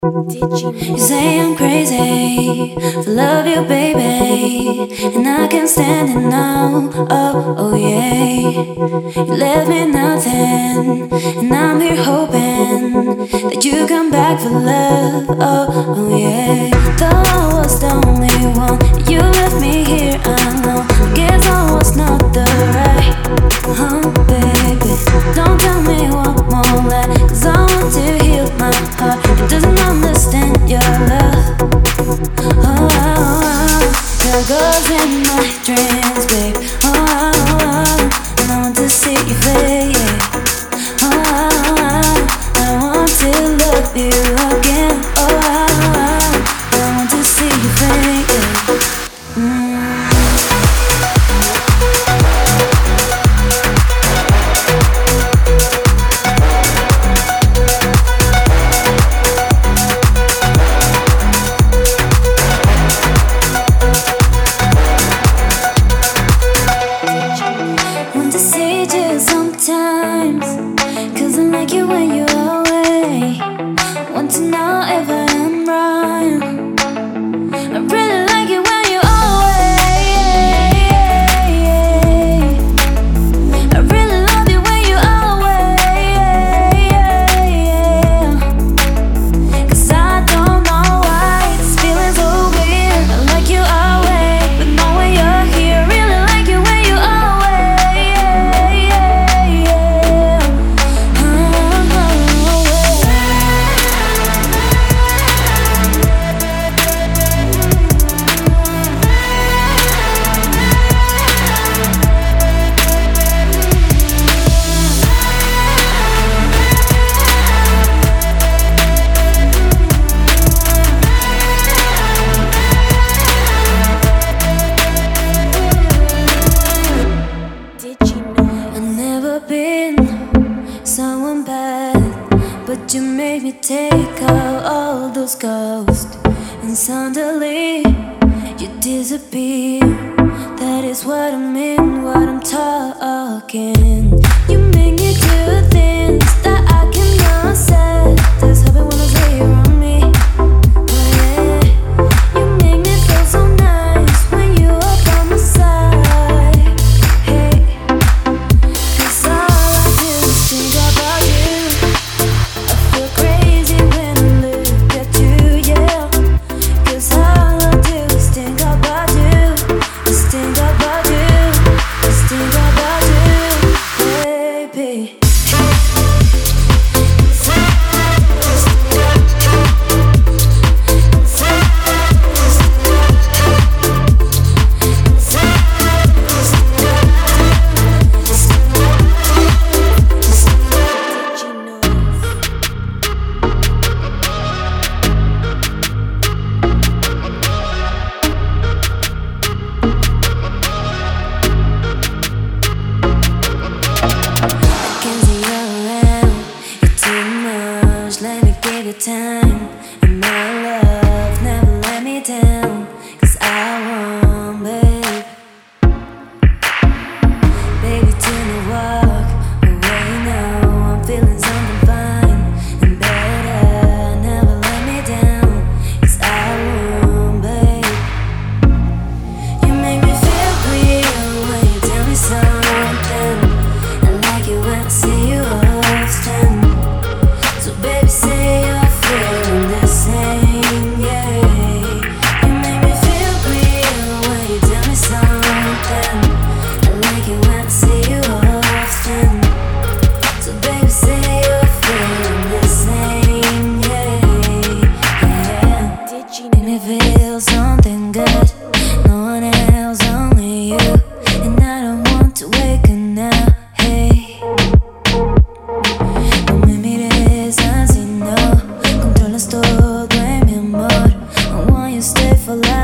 You say I'm crazy to love you, baby, and I can't stand it now. Oh yeah. You left me nothing, and I'm here hoping that you come back for love. Oh yeah. Though I was the only one, you left me here. I know. Guess I was not the right, baby. Don't tell me one more lie, 'cause I want to heal my heart. It doesn't understand your love. There goes in my dreams, babe. And I want to see you fade. I want to love you again. I want to see you fade. Sometimes, 'cause I like you when you're away. Want to know if I am right. I really like it when you're away. I really love you when you're away. 'Cause I don't know why this feeling's so weird. I like you away, but not when you're here. Really like you when you're away. Someone bad, but you made me take out all those ghosts, and suddenly you disappear. That is what I mean, what I'm talking. You make me do things that I cannot say. There's heaven when I say you're on me. Oh yeah, you make me feel so nice when you are by my side. Hey, 'cause all I do is think about you. I feel crazy when I look at you, yeah. 'Cause all I do is think about you. Just think about you. Just think about you, baby. Time and my love never let me down, 'cause I want, baby, turn to walk away now. I'm feeling something fine and better. Never let me down, 'cause I want, babe. You make me feel real when you tell me something. I like it when I see you often. So baby, say you're feeling the same, yeah. You make me feel real when you tell me something. I like it when I see you often. So baby, say you're feeling the same, yeah. Make me feel something good. No one else, only you. And I don't want to wake up now, hey. Todo en mi amor. I want you to stay for life.